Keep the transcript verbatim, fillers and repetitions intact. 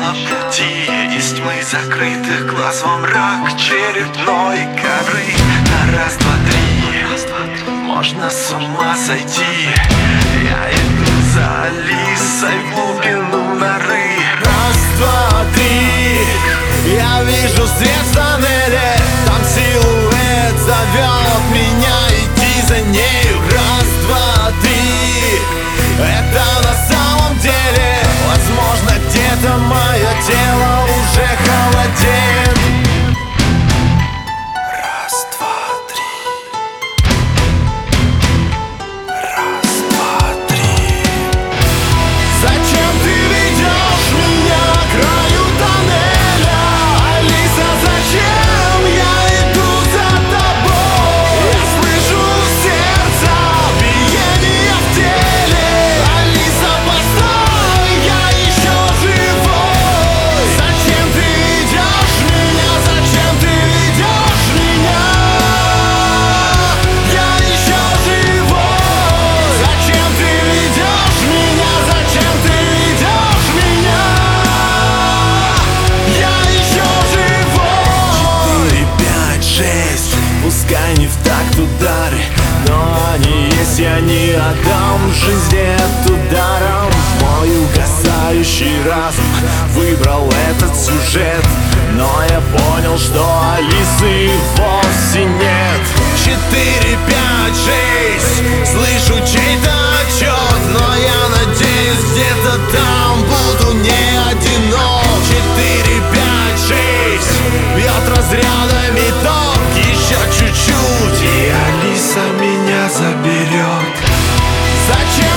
пути из тьмы закрытых глаз во мрак черепной коры. На раз, два, три можно с ума сойти. Я иду за Алисой в глубину норы. Раз, два, три, я вижу свет в тоннеле. Там силуэт зовет меня идти за нею. Раз, два, три, это на самом деле. Возможно, где-то мое тело уже холодеет. Раз, два, три. Раз, два, три. Зачем ты ведешь меня к краю тоннеля? Алиса, зачем я иду за тобой? Я слышу сердце, биение в теле. Алиса, постой, я еще живой. Зачем ты ведешь меня? Зачем ты ведешь меня? Я еще живой. Зачем ты ведешь меня? Зачем ты ведешь меня? Я еще живой. Четыре, пять, шесть. Пускай не в такт удары, но они есть, я не отдам жизни эту даром. Мой угасающий разум выбрал этот сюжет, но я понял, что Алисы вовсе нет. Четыре, пять, шесть. Слышу чей-то отчет, но я надеюсь, где-то там буду не одинок. Четыре, пять, шесть. Бьет разрядами ток, еще чуть-чуть, И Алиса меня заберет. зачем